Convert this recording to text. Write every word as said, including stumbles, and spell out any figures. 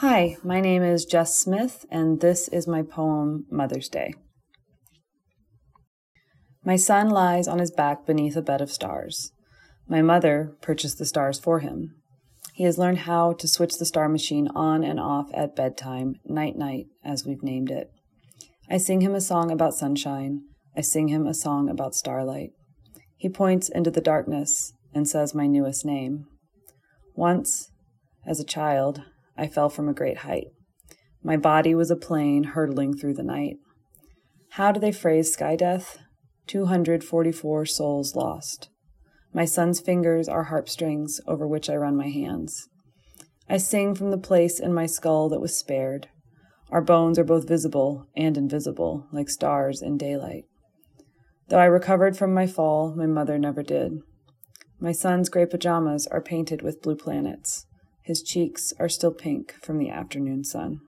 Hi, my name is Jess Smith, and this is my poem, Mother's Day. My son lies on his back beneath a bed of stars. My mother purchased the stars for him. He has learned how to switch the star machine on and off at bedtime, night-night, as we've named it. I sing him a song about sunshine. I sing him a song about starlight. He points into the darkness and says my newest name. Once, as a child, I fell from a great height. My body was a plane hurtling through the night. How do they phrase sky death? two hundred forty-four souls lost. My son's fingers are harpstrings over which I run my hands. I sing from the place in my skull that was spared. Our bones are both visible and invisible, like stars in daylight. Though I recovered from my fall, my mother never did. My son's gray pajamas are painted with blue planets. His cheeks are still pink from the afternoon sun.